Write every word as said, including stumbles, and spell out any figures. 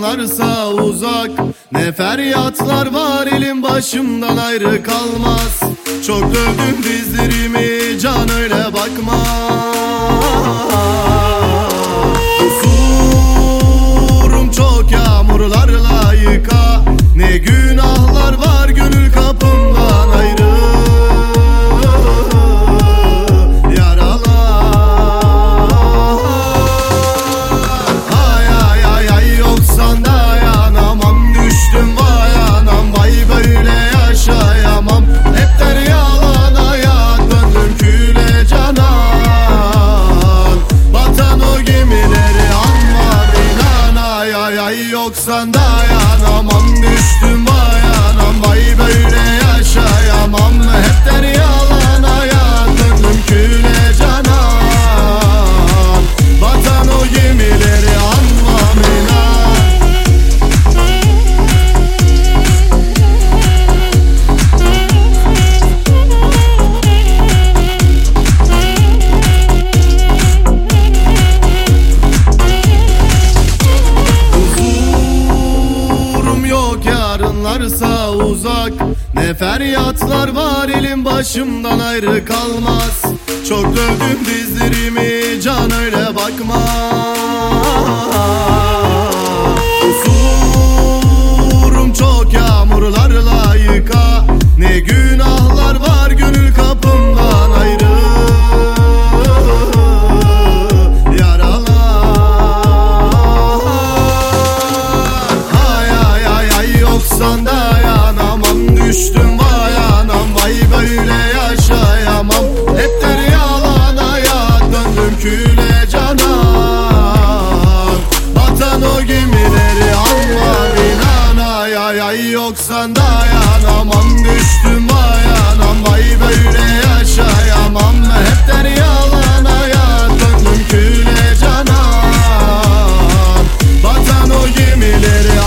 yarınlarsa uzak. Ne feryatlar var, elim başımdan ayrı kalmaz. Çok dövdüm dizlerimi, can öyle bakma. Kusurum çok, yağmurlarla yıka. Ne günahlar var gönül kapımdan ayrı. Yoksan dayanamam, düştüm bayanam. Vay böyle yaşayamam. Hep deryalan hayat, döndüm küle canan. Batan o gemileri anmam inan. Yarınlarsa uzak. Ne feryatlar var, elim başımdan ayrı kalmaz. Çok dövdüm dizlerimi, can öyle bakma. Kusurum çok, yağmurlarla yıka. Ne günahlar var gönül kapımdan ayrı. Yoksan dayanamam, düştüm bayanam. Vay böyle yaşayamam. Hep deryalan hayat, döndüm küle canan. Batan o gemileri anlam inan. Ay ay ay yoksan dayanamam, düştüm bayanam. Vay böyle yaşayamam. Hep deryalan hayat, döndüm küle canan. Batan o gemileri